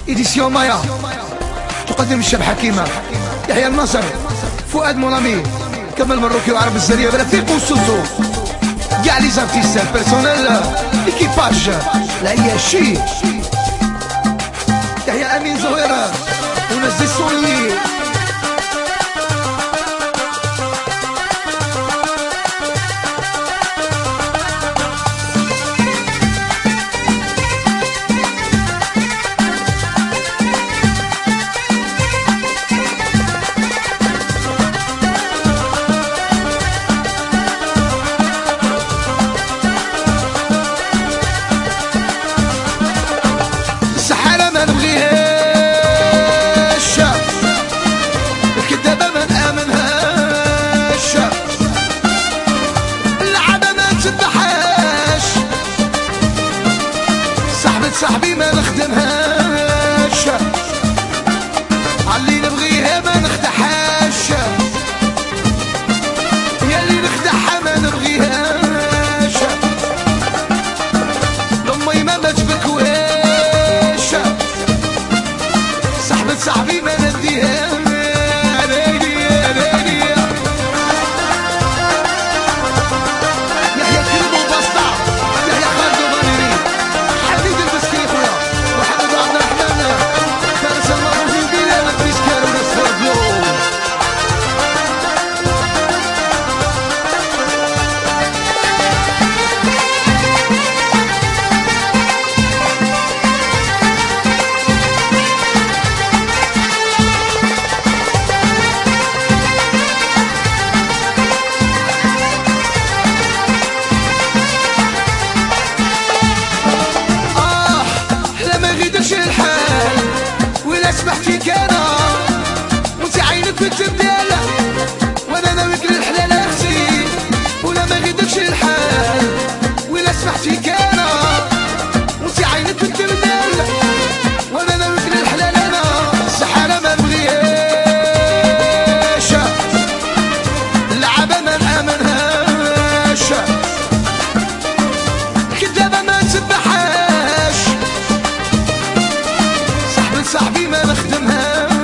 إديسيون مايا تقدم الشاب حكيمة يحيى النصر فؤاد مونامي كمال مروكي وعرب الزرية بلا فيق وسوسو كاع لي زارتيست بيرسونيل ايكيباج لا هي شي يحيى امين زهيرة وناس دي السوريين صاحبي ما نخدمهاش علي نبغيها ما نخدعهاش يا اللي نخدعها ما نبغيهاش لامي ما تبكوهاش صاحبي ما نديهاش سمحتيك انا وانت عينك في التبدال وانا ناويك للحلال اختي ولا ما غيدكش الحال ولا سمحتيك انا وانت عينك في التبدال وانا ناويك للحلال انا السحالة ما نبغيهاش اللعبة ما نامنهاش الكدابة ما نسبحهاش صاحبي ما نخدمها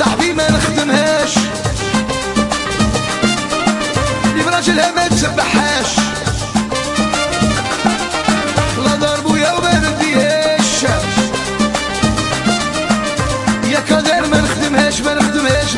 صاحبي ما نخدمهاش، اللي براجلها ما تسبحهاش، لا ضربو يا وما نديهاش، يا كادر ما نخدمهاش ما نخدمهاش